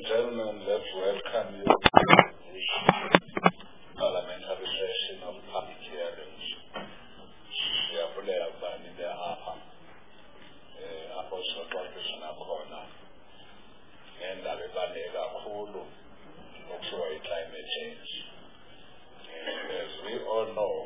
gentlemen, let's welcome you to this parliamentary session of public hearings. Siyabulela kubani beapha apho sizoxoxisana khona ngendaba ebaluleke kakhulu okuthiwa i-climate change. As we all know,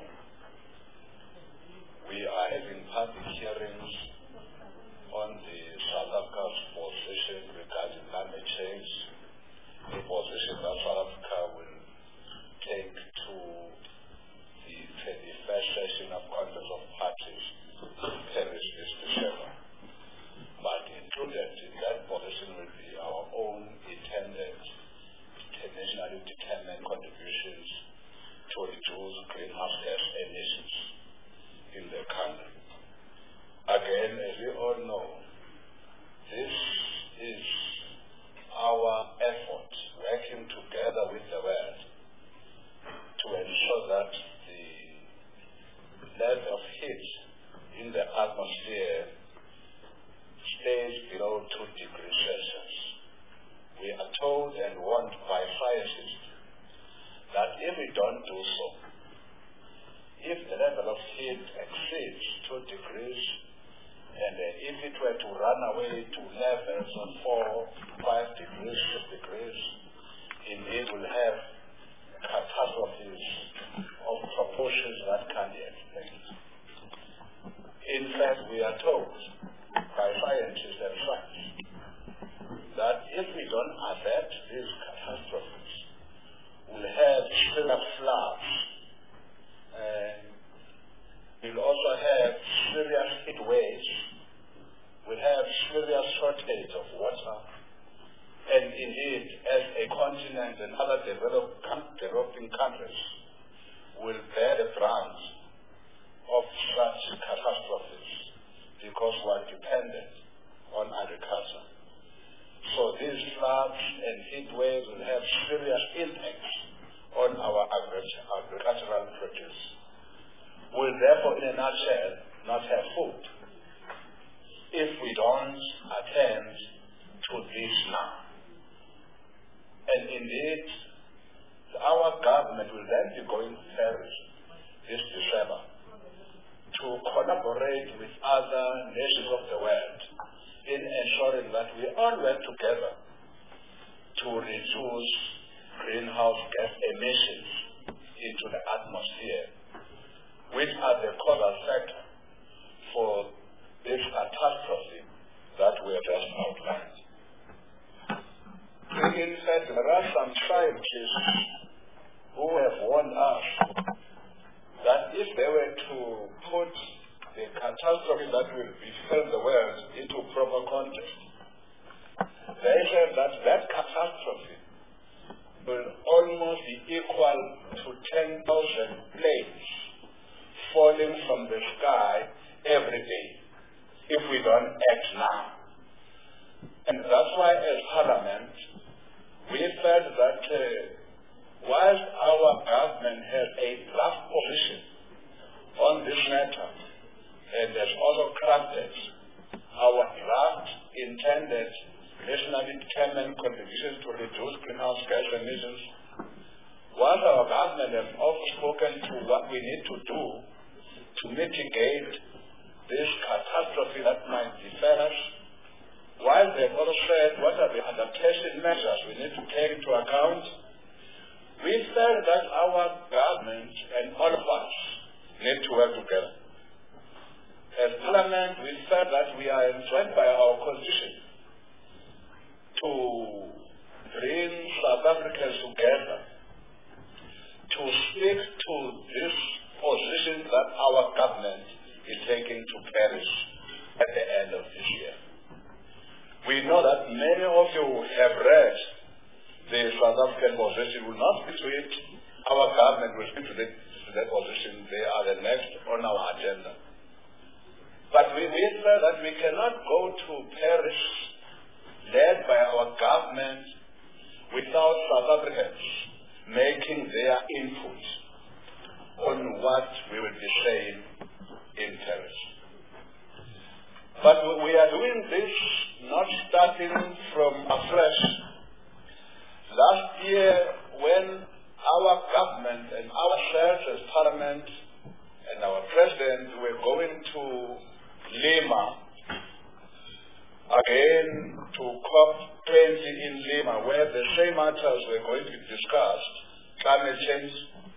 we are having public hearings on the South Africa's position regarding climate change, a position that South Africa will take to the 31st session of Conference of Parties in Paris this December. But included in that position will be our own intended, internationally determined contributions to reduce greenhouse gas emissions in the country. Again, as we all know, this is our effort, working together with the world to ensure that the level of heat in the atmosphere stays below 2 degrees Celsius. We are told and warned by scientists that if we don't do so, if the level of heat exceeds 2 degrees, and if it were to run away to levels of 4, 5 degrees, 6 degrees, indeed will have catastrophes of proportions that can't be explained. In fact, we are told by scientists and science that if we don't avert these catastrophes, we'll have severe floods, and we'll also have serious heat waves. We'll have serious shortage of water, and indeed, as a continent and other developing countries will bear the brunt of such catastrophes because we are dependent on agriculture. So these floods and heat waves will have serious impacts on our agricultural produce. We'll therefore, in a nutshell, not have food if we don't attend to this now. And indeed, our government will then be going to Paris this December to collaborate with other nations of the world in ensuring that we all work together to reduce greenhouse gas emissions into the atmosphere, which are the causal factor for this catastrophe that we have just outlined. In fact, there are some scientists who have warned us that if they were to put the catastrophe that will befall the world into proper context, they said that that catastrophe will almost be equal to 10,000 planes falling from the sky every day if we don't act now. And that's why as Parliament, we felt that whilst our government has a draft position on this matter and has also crafted our draft intended nationally determined contributions to reduce greenhouse gas emissions, whilst our government has also spoken to what we need to do to mitigate this catastrophe that might befall us, while they've also said what are the adaptation measures we need to take into account, we felt that our government and all of us need to work together. As Parliament, we felt that we are enjoined by our Constitution to bring South Africans together to speak to this position that our government is taking to Paris at the end of this year. We know that many of you have read the South African position. Will not speak to it. Our government will speak to that position. They are the next on our agenda. But we feel that we cannot go to Paris led by our government without South Africans making their input on what we will be saying in Paris. But we are doing this not starting from afresh government and our president were going to Lima again to COP20 in Lima, where the same matters were going to be discussed, climate change,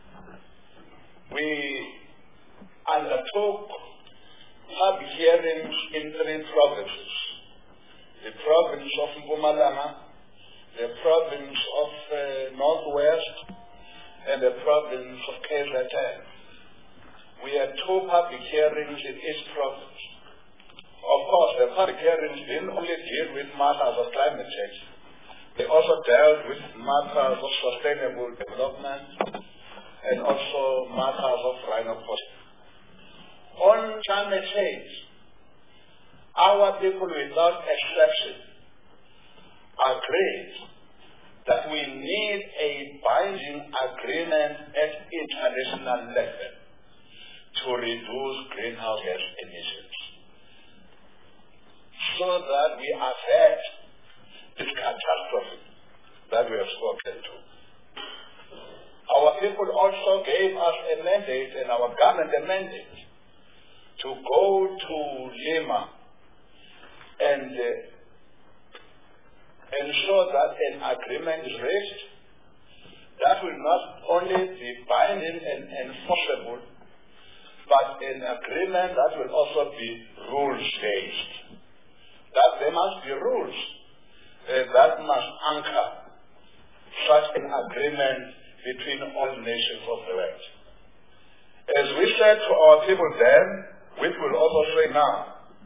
we undertook public hearings in 3 provinces. The province of Mpumalanga, the province of Northwest, and the province of KZN. We had 2 public hearings in each province. Of course, the public hearings didn't only deal with matters of climate change. They also dealt with matters of sustainable development and also matters of rhinopost. On climate change, our people without exception agreed that we need a binding agreement at international level to reduce greenhouse gas emissions so that we avert this catastrophe that we have spoken to. Our people also gave us a mandate, and our government a mandate, to go to Lima and ensure that an agreement is reached that will not only be binding and enforceable, but an agreement that will also be rules-based. That there must be rules that must anchor such an agreement between all nations of the world. As we said to our people then, which will also say now,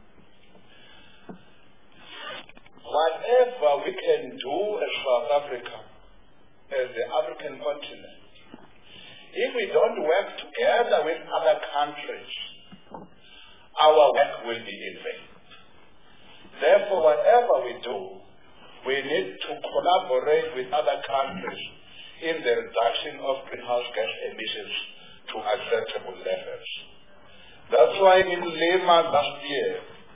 whatever we can do as South Africa, as the African continent, if we don't work together with other countries, our work will be in vain. Therefore, whatever we do, we need to collaborate with other countries in the reduction of greenhouse gas emissions to acceptable levels. That's why in Lima last year,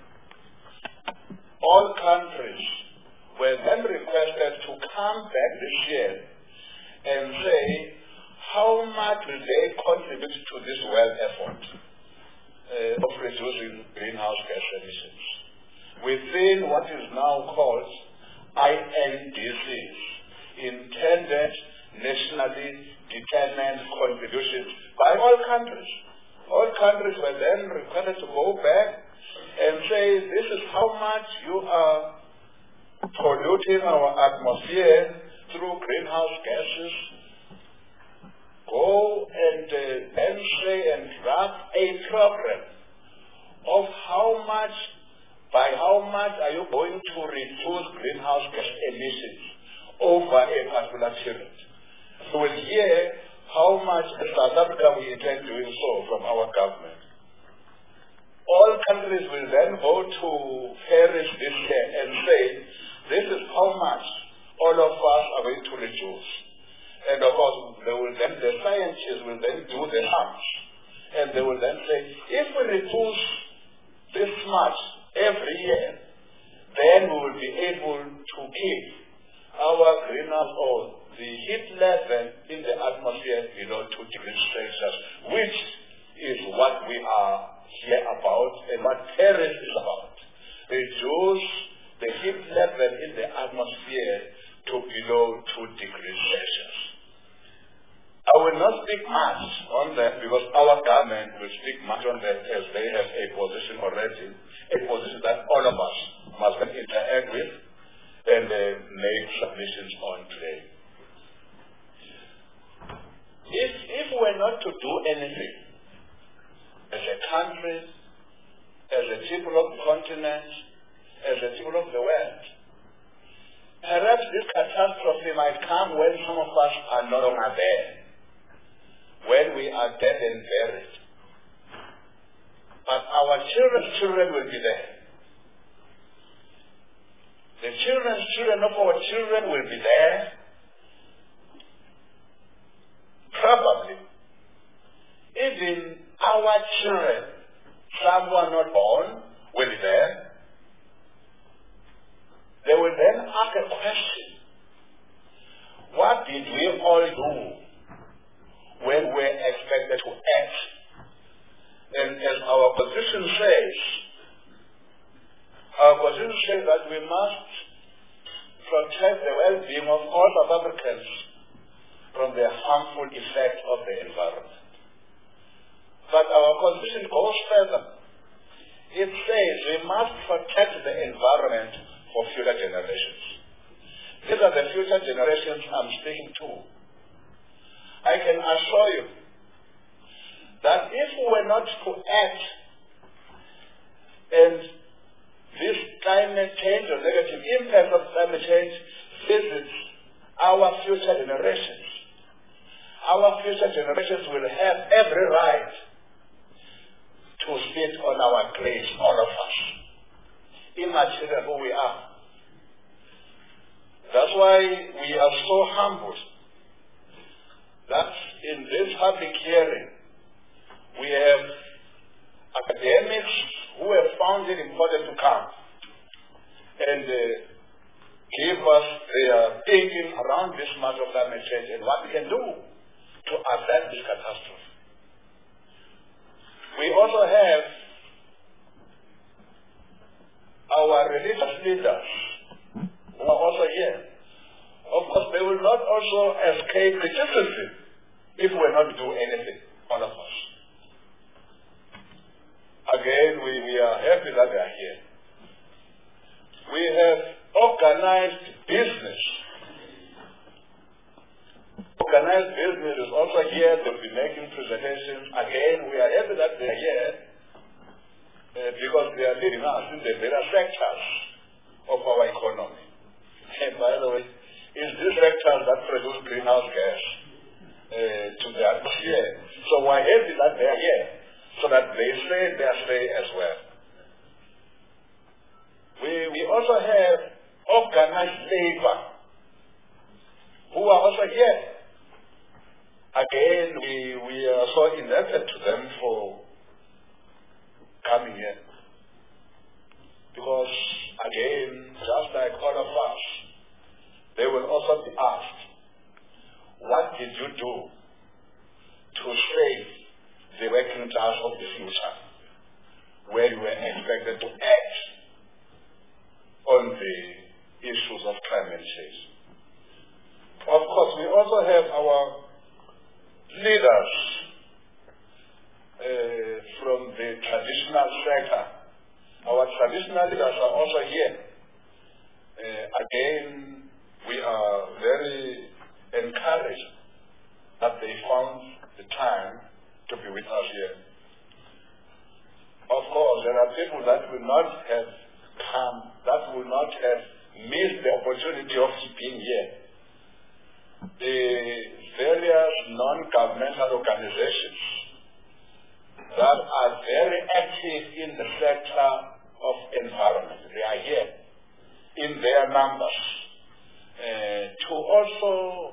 all countries were then requested to come back this year and say how much will they contribute to this world effort of reducing greenhouse gas emissions within what is now called INDCs, intended nationally determined contributions by all countries. All countries were then required to go back and say, this is how much you are polluting our atmosphere through greenhouse gases. Go and then say and draft a program of how much, by how much are you going to reduce greenhouse gas emissions over a particular period. So we'll hear how much in South Africa we intend doing so from our government. All countries will then go to Paris this year and say, this is how much all of us are going to reduce. And of course, the scientists will then do the sums. And they will then say, if we reduce this much every year, then we will be able to keep our greenhouse or the heat level in the atmosphere below 2 degrees Celsius, which is what we are here about and what Paris is about. Reduce the heat level in the atmosphere to below 2 degrees Celsius. I will not speak much on that because our government will speak much on that as they have a position already, a position that all of us must interact with and make submissions on today. If we're not to do anything as a country, as a people of the continent, as a people of the world, perhaps this catastrophe might come when some of us are no longer there, when we are dead and buried. But our children's children will be there. The children's children of our children will be there. Probably, even our children, some who are not born, will be there. They will then ask a question. What did we all do when we're expected to act. And as our position says that we must protect the well-being of all South Africans from the harmful effect of the environment. But our constitution goes further. It says we must protect the environment for future generations. These are the future generations I'm speaking to. I can assure you that if we were not to act and this climate change or negative impact of climate change visits our future generations will have every right to sit on our graves, all of us, immaterial who we are. That's why we are so humbled that in this public hearing we have academics who have found it important to come and give us their thinking around this matter of climate change and what we can do to avert this catastrophe. We also have our religious leaders who are also here. Of course, they will not also escape criticism if we not do anything, all of us. Again, we are happy that they are here. We have organized business. Organized business is also here. They'll be making presentations. Again, we are happy that they are here because they are leading us in the various sectors of our economy. And by the way, it's these sectors that produce greenhouse gas to the atmosphere. So we're happy that they are here, so that they say their say as well. We also have organized labor who are also here. Again, we are so indebted to them for coming here. Because, again, just like all of us, they will also be asked, what did you do to save the working class of the future, where you were expected to act on the issues of climate change? Of course, we also have our leaders from the traditional sector. Our traditional leaders are also here. Again, we are very encouraged that they found the time to be with us here. Of course, there are people that will not have come, that will not have missed the opportunity of being here. The various non-governmental organizations that are very active in the sector of environment, they are here in their numbers to also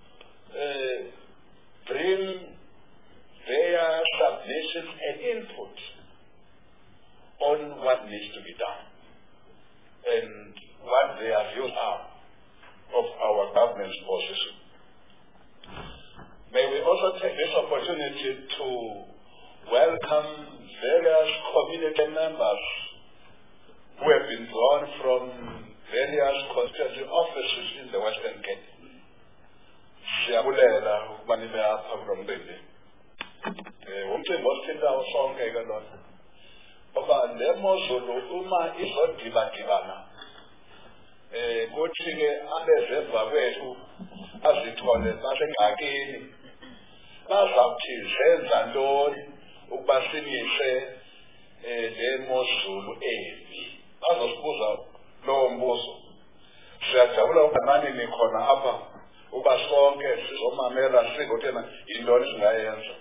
bring their submissions and input on what needs to be done and what their views are of our government's position. May we also take this opportunity to welcome various community members who have been drawn from various constituency offices in the Western Cape. Siyabulela ukubanile apha kulomcimbi. Umcimbi osithintayo sonke ke lona. Ngoba le mozulu uma izodibadibana kuthi ke abeze emva kwethu azithole basengxakini bazawuthi zenza ntoni ukuba simise le mozulu embi. Bazosibuza lowo mbuzo. Siyajabula ukuba nani nikhona apha uba sonke sizomamela singothena yintoni singayenza.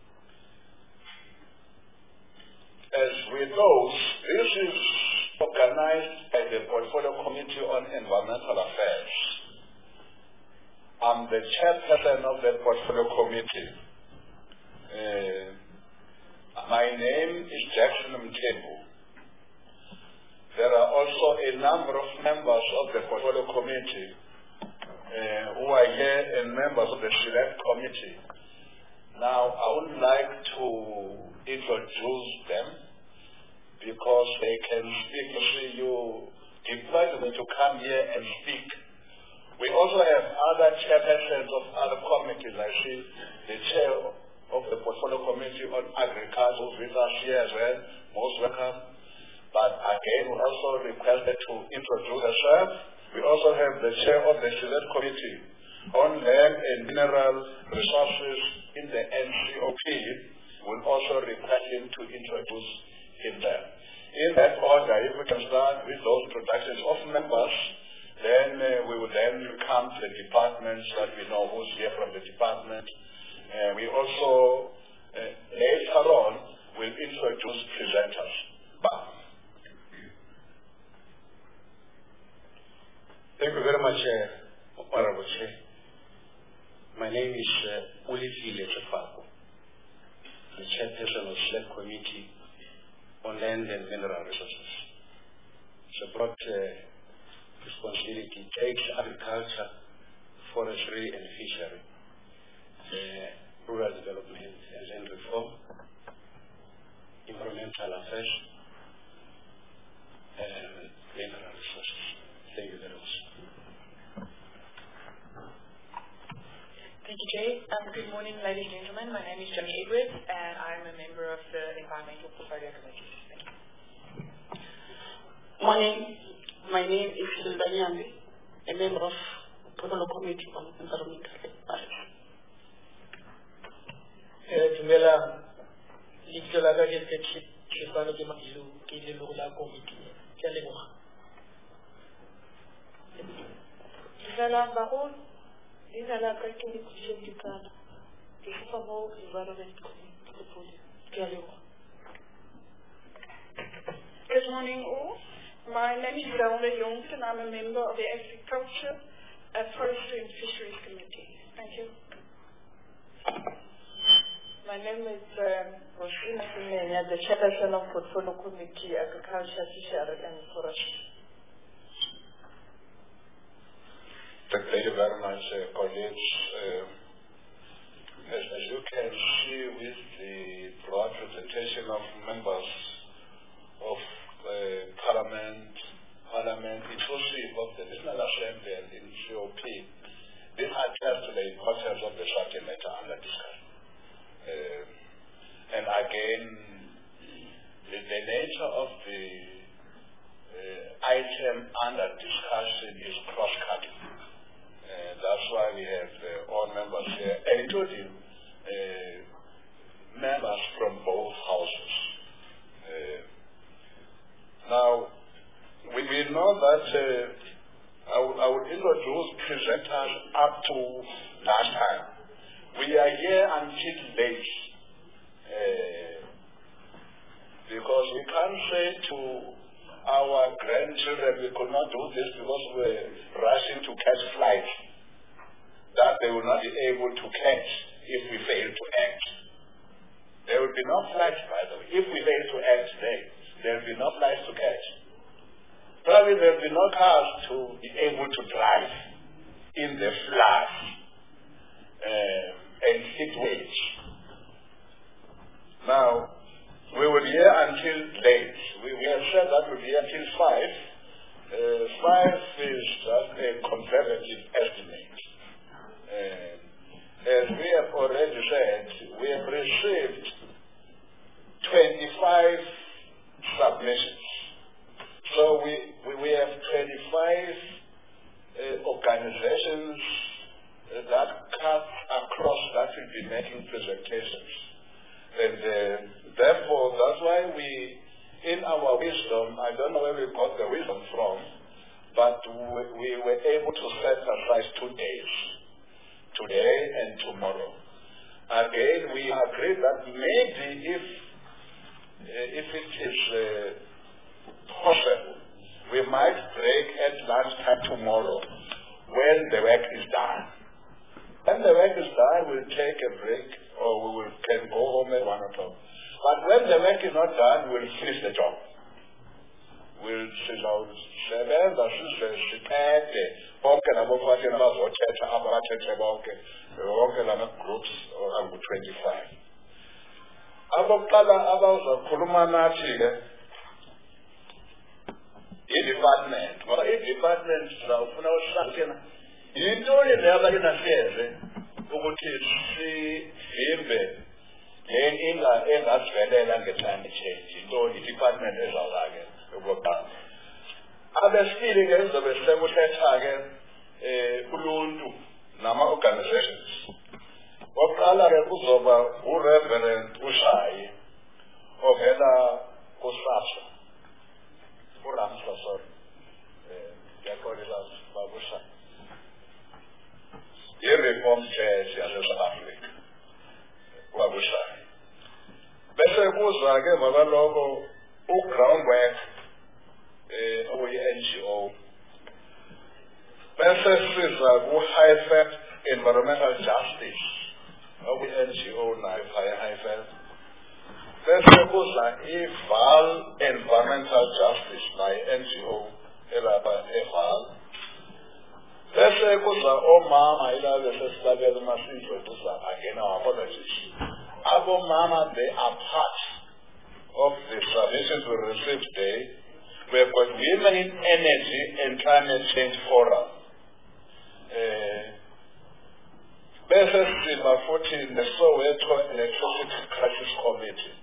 As we know, this is organized by the Portfolio Committee on Environmental Affairs. I'm the chairperson of the Portfolio Committee. My name is Jackson Mthembu. There are also a number of members of the Portfolio Committee who are here and members of the Select Committee Now, I would like to introduce them because they can speak. You see, you deploy them to come here and speak. We also have other chairpersons of other committees. I see the chair of the Portfolio Committee on Agriculture with us here as well. Most welcome. But again, we also requested to introduce herself. We also have the chair of the Select Committee on Land and Mineral Resources in the NCOP. We'll also request him to introduce himself. In that order, if we can start with those introductions of members, then we will then come to the departments that we know who's here from the department. We also, later on, will introduce presenters. Thank you very much, Honorable Chair. My name is Ulifile Tshefako, the chairperson of Select Committee on Land and Mineral Resources. It's a broad responsibility. It takes agriculture, forestry and fishery, rural development and land reform, environmental affairs, and mineral resources. Thank you very much. Thank you, Jay. Good morning, ladies and gentlemen. My name is Johnny Edwards, and I'm a member of the Environmental Portfolio Committee. Thank you. Morning. My name is Hilda Nyambi, a member of Portfolio Committee on Environmental Affairs. Dumela, lebitso la ka ke Tshepano ke Madilu, ke leloko la komiti. Ke a leboga. Dumela Baron, leina la ka ke Lekhutleng Dikana, ke fofa mo Environment Committee. Ke a leboga. Good morning all. My name is Zelda Jongs and I'm a member of the Agriculture, Forestry and Fisheries Committee. Thank you. My name is Rosina Simenya, the chairperson of Portfolio Committee, Agriculture, Fisheries and Forestry. Thank you very much, colleagues. As you can see with the broad representation of members of Parliament inclusive of the National Assembly and the NCOP, this attests to the importance of the subject matter under discussion. And again, the nature of the item under discussion is cross-cutting. That's why we have all members here, including members from both houses. Now, we know that I will introduce presenters up to last time. We are here until late because we can't say to our grandchildren we could not do this because we're rushing to catch flights that they will not be able to catch if we fail to act. There will be no flights, by the way. If we fail to act today, there will be no flights to catch. Probably there will be no cars to be able to drive in the floods and heat waves. Now, we will be here until late. We have said that we'll be here until 5. 5 is just a conservative estimate. As we have already said, we have received 25 submissions. So we have 25 organizations that cut across that will be making presentations. And therefore, that's why we, in our wisdom, I don't know where we got the wisdom from, but we were able to set aside 2 days, today and tomorrow. Again, we agreed that maybe if it is possible, we might break at lunchtime tomorrow when the work is done. When the work is done, we'll take a break or we can go home at 1 o'clock. But when the work is not done, we'll finish the job. sizawusebenza size siqede bonke nabophathi abazothetha aba bathethe bonke lama-groups angu-25. Abokuqala abazakhuluma nathi-ke i-department, ngoba i-department sizawufuna uhlakena yintoni leyo abalinasiyenze ukuthi sivimbe le engazivelela nge-climate change. Yintoni i-department ezawuza-ke yokuqala. Abesibili-ke sizobe sekuthetha-ke uluntu nama-organizations. Okokuqala-ke kuzoba uReverend Ushayi ovela kuSASSA, uRamsa, sorry, ndiyaxolisa Baba Ushayi, i-Reform Church yase-South Africa, Baba Ushayi. Bese kuza-ke makaloko uGroundwork okuyi-NGO. Bese siza ku-HIFEP Environmental Justice okuyi-NGO nayo phaya HIFEP. Bese kuza i-VAL Environmental Justice nayo NGO elapha eVAL. Bese kuza omama ilaba sesibabele masintroduce again our apologies. Abomama, they are part of the submissions we received today. We have got Women in Energy and Climate Change Forum. Bese siba futhi neSoweto Electricity Crisis Committee.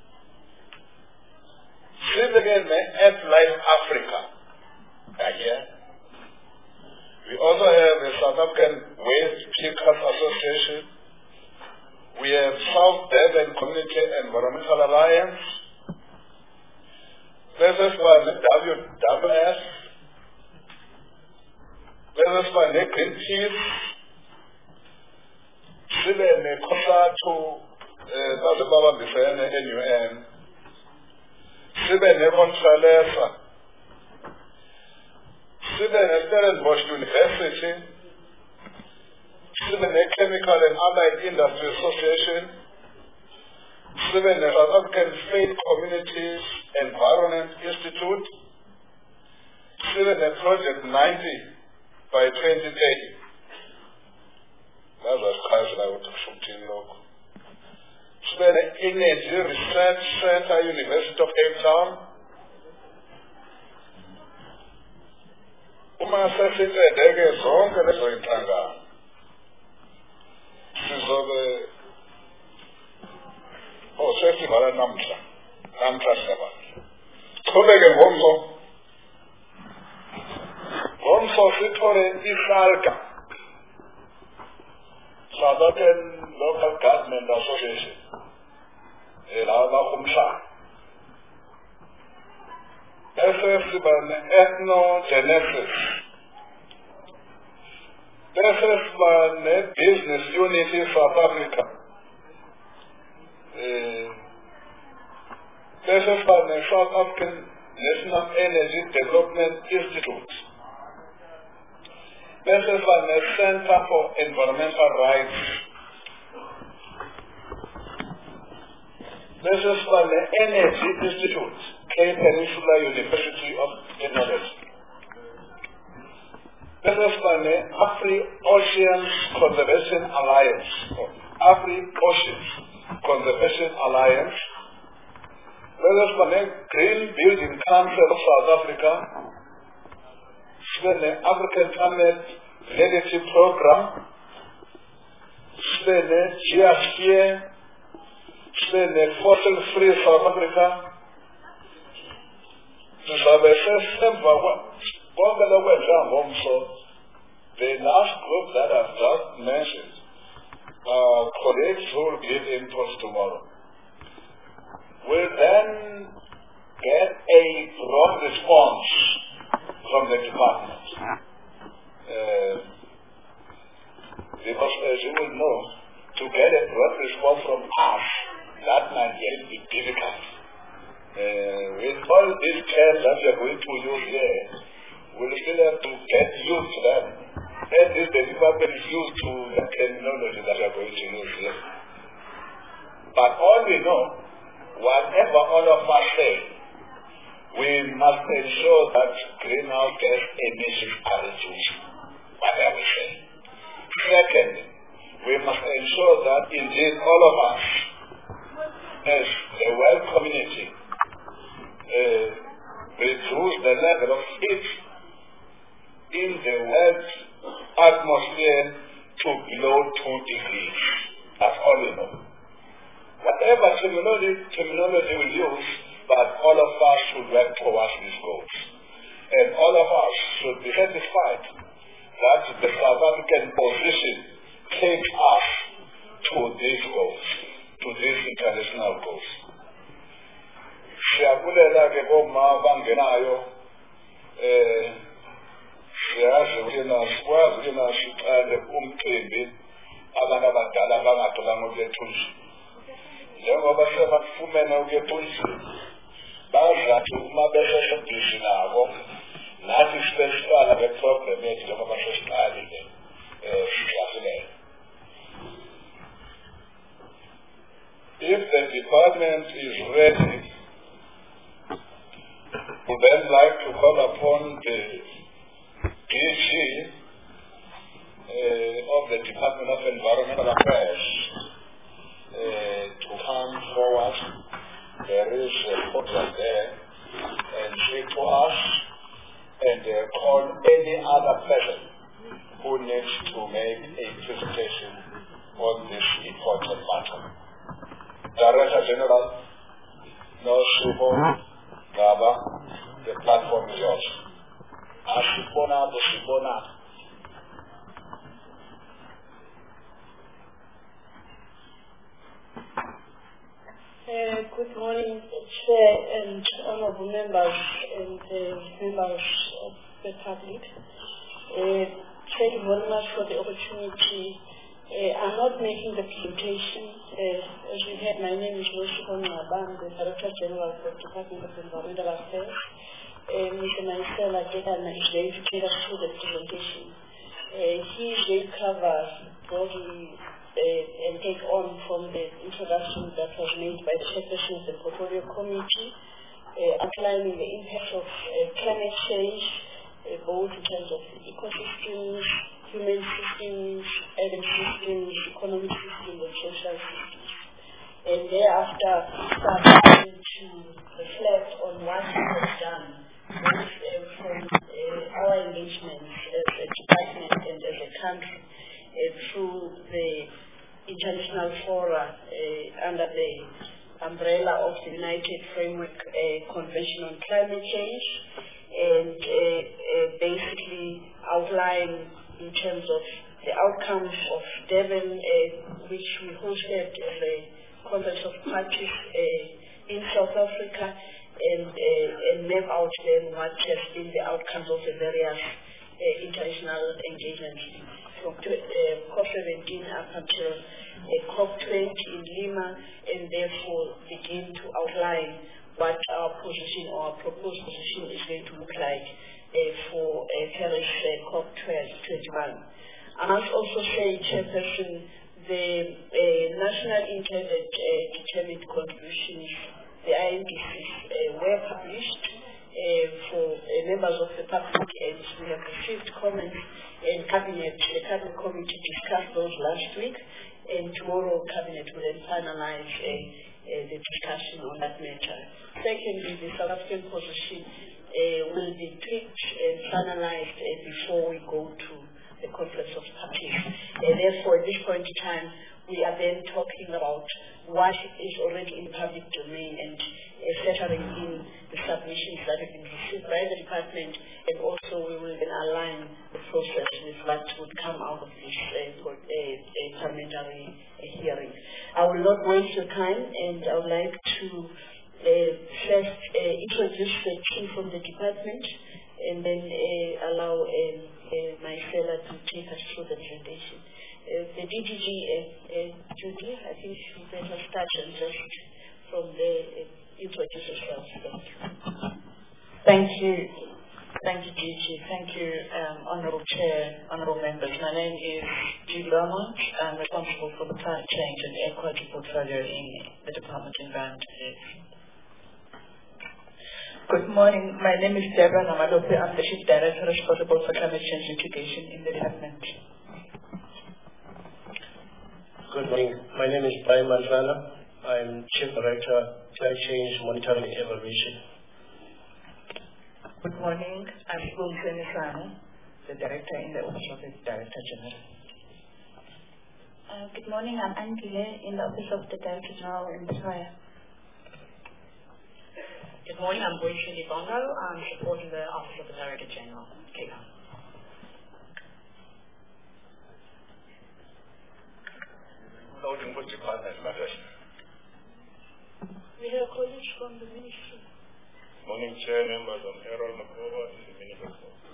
Sibe-ke ne-AirLife Africa. Again. We also have the South African Waste Pickers Association. We have South Durban Community Environmental Alliance. This is by the WWF. This is by the Greenpeace. Sibe ne-COSATU, that's Baba Bifene, NUN. Sibe ne-Contralesa. Sibe ne-Stellenbosch University. Sibe ne-Chemical and Allied Industry Association. Sibe ne-South African Faith Communities Environment Institute. Sibe ne-Project 90 by 2030. That's what I would have local. Sibe ne-Energy Research Center, University of Cape Town. Uma sesiqedeke zonke lezo inhlangano sizobe sesivala namhla siyabantu qhubeke ngomso sithole iSALGA, South African Local Government Association, laba umhlaba. Bese siba ne-Ethnogenesis. Bese siba ne-Business Unity South Africa. Bese siba ne-South African National Energy Development Institute. Bese siba ne-Center for Environmental Rights. Bese siba ne-Energy Institute, Cape Peninsula University of Technology. This is by the Afri-Oceans Conservation Alliance, Afri-Oceans Conservation Alliance. This is by the Green Building Council of South Africa. This is the African Climate Legacy Program. This is the Geosphere. This is the Fossil Free South Africa. The last group that I've just mentioned, colleagues who will give inputs tomorrow, will then get a broad response from the department. Because as you will know, to get a broad response from us, that might be difficult. With all these terms that we are going to use here, we'll still have to get used to them. And this the department is used to the terminology that we are going to use here. But all we know, whatever all of us say, we must ensure that greenhouse gas emissions are reduced, whatever we say. Second, we must ensure that indeed all of us, as the world community, reduce the level of heat in the world atmosphere to below 2 degrees. That's all we know. Whatever terminology we use, but all of us should work towards these goals. And all of us should be satisfied that the South African position takes us to these goals, to these international goals. Siyabulela ke boma bangenayo siyazi sikwazi siqale umcimbi abantu abadala bangatholanga ukuyethunjini. Njengoba sebafumene ukuyethunjini, bazathi uma besesebhizi nabo nathi sibesiqala ngeproblem yethu njengoba sesiqalile siyabulela. If the department is ready, we would then like to call upon the DG of the Department of Environmental Affairs to come forward. There is a podium there, and say to us and call any other person who needs to make a presentation on this important matter. Director General, Noshibo Gaba, the platform is yours. Ashibona Bushibona. Good morning, Chair and honorable members and members of the public. Thank you very much for the opportunity. I'm not making the presentation. As you heard, my name is Noshibo Gaba, the Director General for the Department of Environmental Affairs. Mr. Maisela Gedana is going to take us through the presentation. He will cover broadly and take on from the introduction that was made by the Chairperson of the Portfolio Committee, outlining the impact of climate change, both in terms of ecosystems, human systems, urban systems, economic systems, and social systems. And thereafter, starting to reflect on what we have done, both from our engagements as a department and as a country, through the international fora under the umbrella of the United Framework Convention on Climate Change, and basically outline in terms of the outcomes of Durban, which we hosted as a conference of parties in South Africa, and map out then what has been the outcomes of the various international engagements from COP17 up until COP20 in Lima, and therefore begin to outline what our position or our proposed position is going to look like for Paris COP21. I must also say, Chairperson, the National Intended Determined Contributions, the INDCs, were published for members of the public, and we have received comments, and the Cabinet Committee discussed those last week, and tomorrow Cabinet will then finalize the discussion on that matter. Secondly, the South African position will be tweaked and finalized before we go to the Conference of Parties. Therefore, at this point in time, we are then talking about what is already in public domain and factoring in the submissions that have been received by the department, and also we will then align the process with what would come out of this parliamentary hearing. I will not waste your time, and I would like to first introduce the team from the department, and then allow Maisela to take us through the presentation. The DDG, Judy, I think you better start and just from the introduce yourself. Thank you. Thank you, DG. Thank you, Honorable Chair, Honorable Members. My name is Judy Lamont. I'm responsible for the climate change and air quality portfolio in the Department of Environment Affairs. Good morning. My name is Deborah Namadope. I'm the Chief Director responsible for climate change mitigation in the department. Good morning. My name is Brian Manzana. I'm Chief Director, Climate Change Monitoring and Evaluation. Good morning. I'm Bumseni Sano, the Director in the Office of the Director General. Good morning. I'm Angela in the Office of the Director General in Australia. Good morning. I'm Boyshini Bongo. I'm supporting the Office of the Director General, KICA. Loading what department matters. We have colleagues from the ministry. Morning, Chair, members of Errol Makova and the Minister.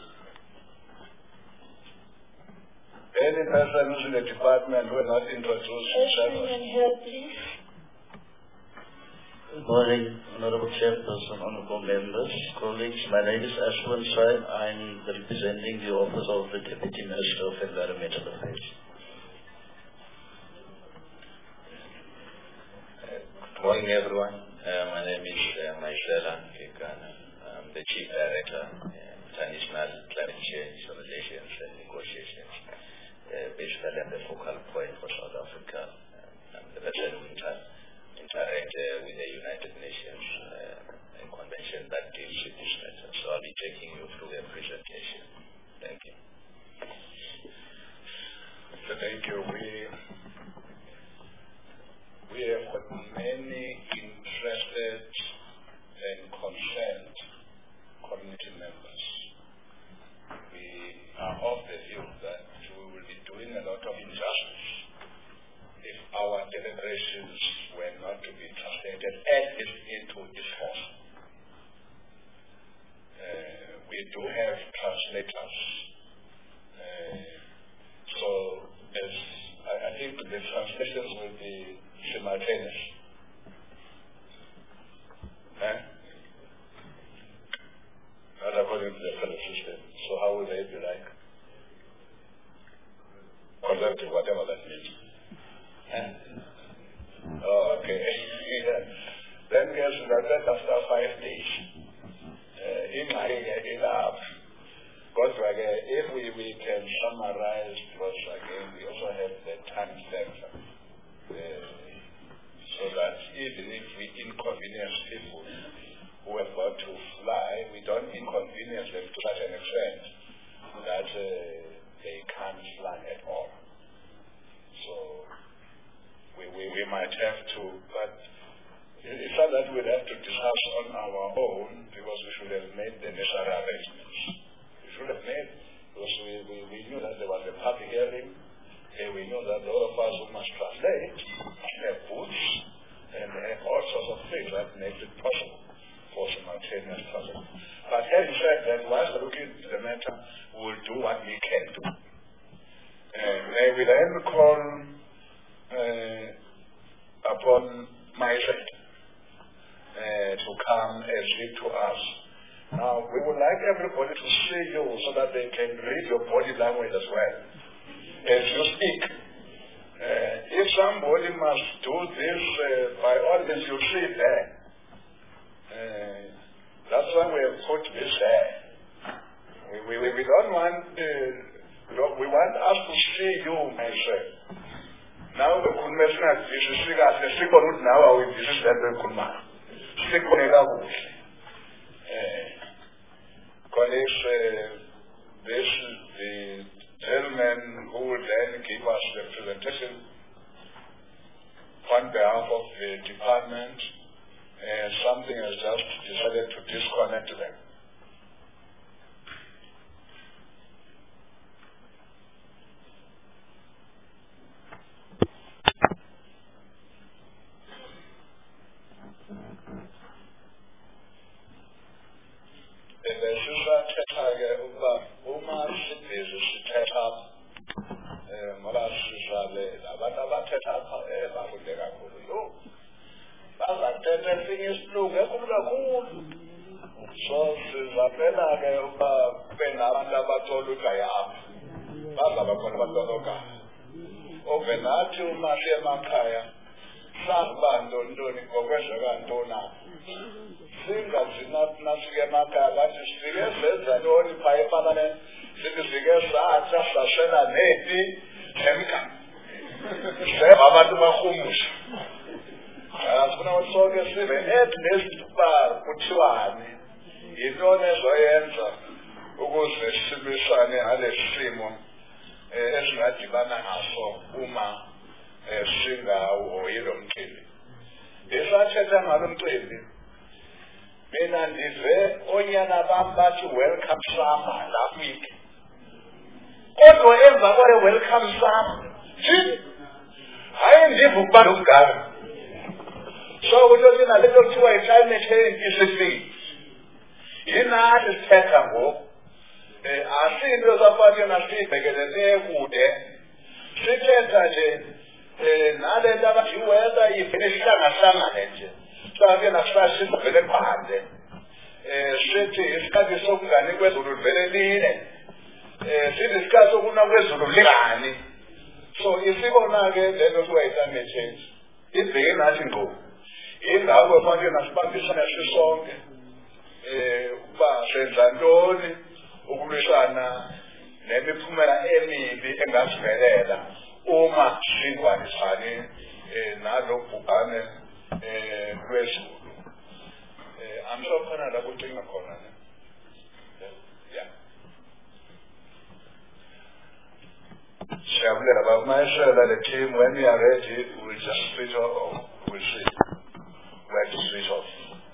Any person who's in the department who will not introduce himself. Please. Good morning, Honorable Chairperson, Honorable Members, colleagues. My name is Ashwin Sai. I'm representing the Office of the Deputy Minister of Environmental Affairs. Good morning, everyone. My name is Maishela Kekana. I'm the Chief Director in International Climate Change Relations and Negotiations, basically I'm the focal point for South Africa. I'm the person who interact with the United Nations convention that deals with this matter. So I'll be taking you through the presentation. Thank you. So thank you. We have got many interested and concerned community members. We are of the view that we will be doing a lot of injustice if our deliberations were not to be translated as is into discourse. We do have translators. So as I think the translations will be simultaneous. Not according to the federal system. So how will they be like? Collective, whatever that means. Oh, okay. Then we have that after 5 days. If we can summarize, because again we also have the time factor. So that even if we inconvenience people who have got to fly, we don't inconvenience them to such an extent that they can't fly at all. So we might have to, but it's not that we'll have to discuss on our own, because we should have made the necessary arrangements. We should have made, because we knew that there was a public hearing, and we knew that all of us who must translate have booths and all sorts of things that make it possible for simultaneous translation. But having said that, whilst looking at the matter, we'll do what we can do. May we then call upon myself to come and speak to us. Now, we would like everybody to see you so that they can read your body language as well as you speak. If somebody must do this, by all means, you see it there. That's why we have put this there. We don't want, we want us to see you, myself. Now the convention is now we visit that colleagues, this is the gentleman who will then give us the presentation on behalf of the department. Something has just decided to disconnect them. Ovenathi umashe emakhaya sahamba ntoni ngokwezekantona Singazinasike emakhaya bathi sifike senza ntoni phaya eParliament, sithi sike satha sashela nepi chemical. Seba abantu bahumusha. Asifuna ukuthi sonke sibe at least kuthiwane yintoni ezoyenza ukuze sibisane ngalesi simo esingadibana naso uma singawo yilo mcimbi. Esathetha ngalo mcimbi, mina ndive onyana bam bathi welcome summer last week. Kodwa emva kwale welcome summer hayi ndiva ukuba nomgama. So ukuthi lena lento kuthiwa i-climate change isifile. Yinathi sithetha ngoku. Asinto zafanele nasibhekelele kude. Sithetha nje nale nto abathi iweather ivele ihlangahlangane nje. Mhlawumbe nasashisa vele phandle. Sithi isikhathi sokungani kwezulu vele line. Sithi isikhathi sokuna kwezulu lingani. So isibona-ke lento kuthiwa i-climate change. Ibheke nathi ngqo. Indawo efanele nasibambisane sisonke. Ukuba senza ntoni ukulwisana nemiphumela emibi engasivelela uma singwanisani nalo bhubhane lwezulu. Amsho khona la kucinga khona ne. Yeah. Siyabulela baba mayishela le team, when we are ready we'll just switch off or we'll see where to switch off.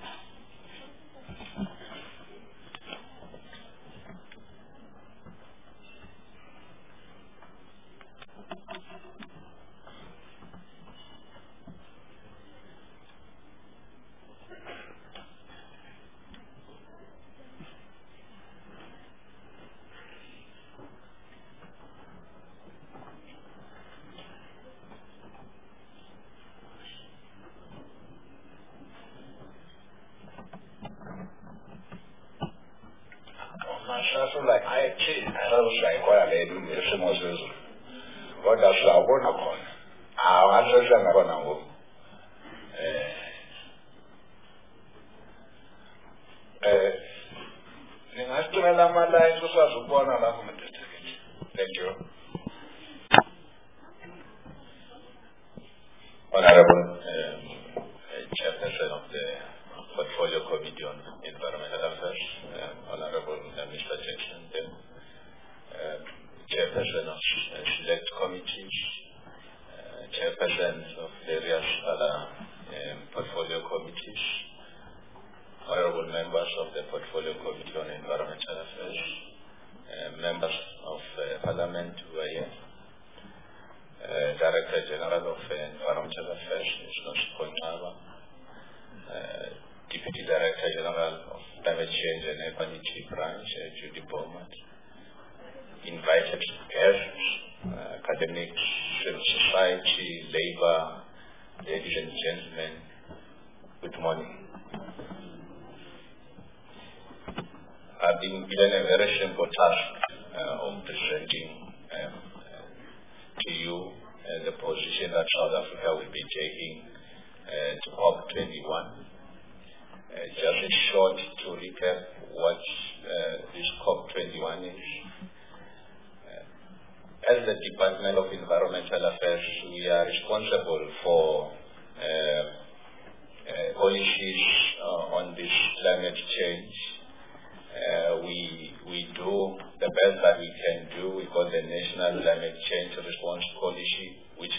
Honorable Chairperson of the Portfolio Committee on Environmental Affairs, Honorable Mr. Jackson, Chairperson of Select Committees, Chairpersons of various other Portfolio Committees, Honorable members of the Portfolio Committee on Environmental Affairs, members of Parliament who are here, Director General of Environmental Affairs, Mr. Kontaba, Deputy Director General of Climate Change and Equality Branch, Judy Bowman, invited guests, academics, civil society, labor, ladies and gentlemen, good morning. I've been given a very simple task of presenting to you the position that South Africa will be taking to COP21. Just a short to recap what this COP21 is. As the Department of Environmental Affairs, we are responsible for policies on this climate change. We do the best that we can do. We call the National Climate Change Response Policy, which